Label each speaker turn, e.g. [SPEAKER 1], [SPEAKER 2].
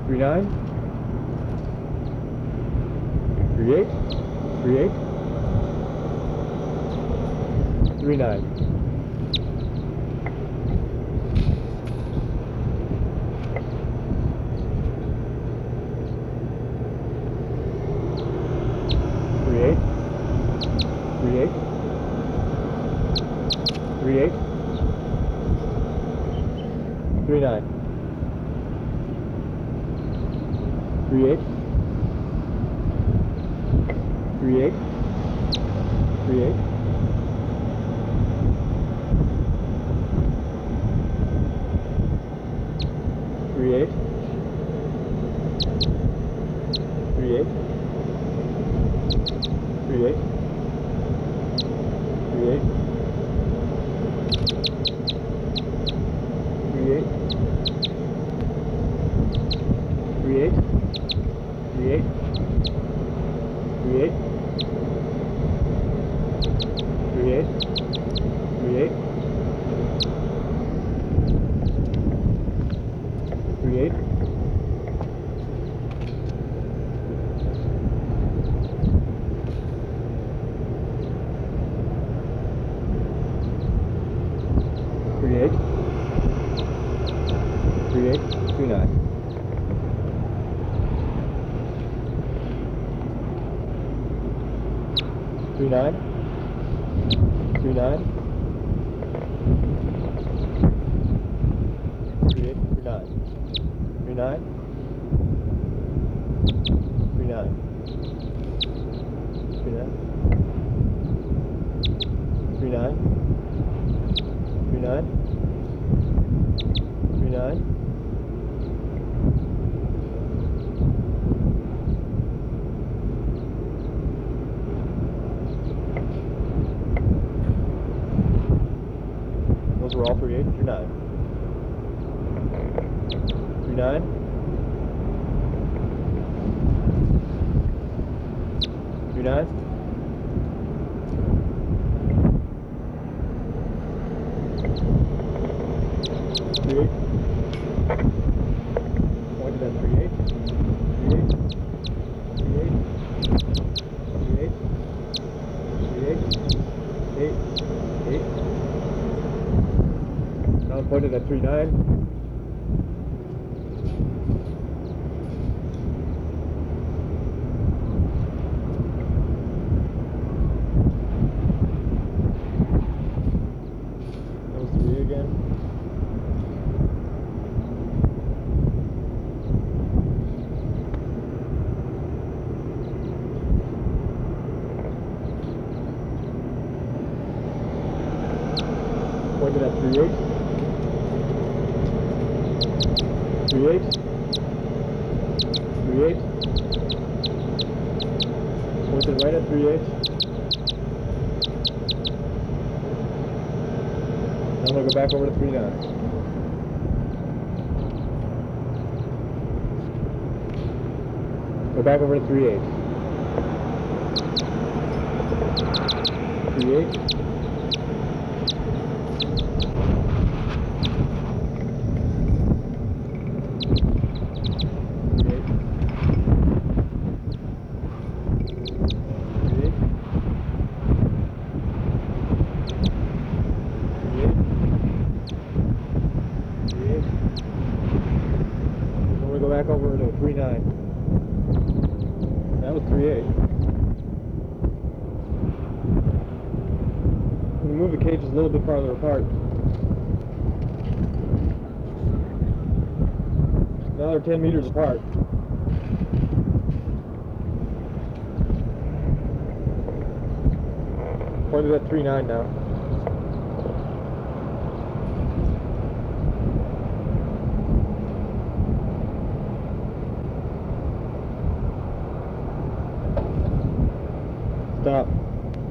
[SPEAKER 1] 39, 38, 38, 39. 38, 38, 38, 39, 38, 38, 38, 38, 38, 38, 38, 38, 38, 38, 38, 38, 38, 38, 38, 38, 39. 39, 39, 38, 39, 39, 39, 39, 39, 39, 39, 39. Those were all 38, 39. 39, 39, 38, pointed at 38, 38, 38, 38, 38, 8, 8. Now pointed at 39. That was 3 again. Pointed at 38, 38, 38, pointed right at 38. Now I'm going to go back over to 39. Go back over to 38. 38. 38. Then we go back over to 39. That was 38. We move the cages a little bit farther apart. Now they're 10 meters apart. Pointed at 39 now.